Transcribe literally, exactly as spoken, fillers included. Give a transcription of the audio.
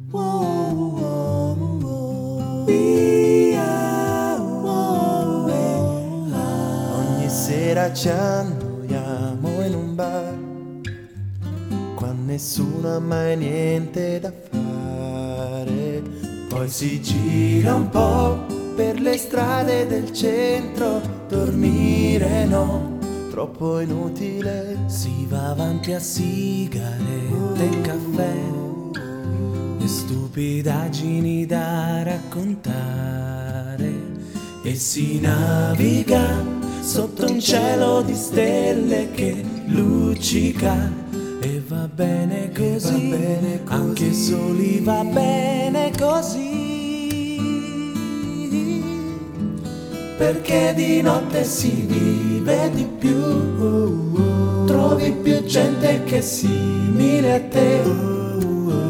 Ogni sera ci annoiamo in un bar, qua nessuno ha mai niente da fare. Poi si gira un po' per le strade del centro, dormire no, troppo inutile. Si va avanti a sigarette e caffè e stupidaggini da raccontare, e si naviga sotto un cielo di stelle che luccica, e va bene così, va bene così. Anche soli va bene così, perché di notte si vive di più, trovi più gente che è simile a te.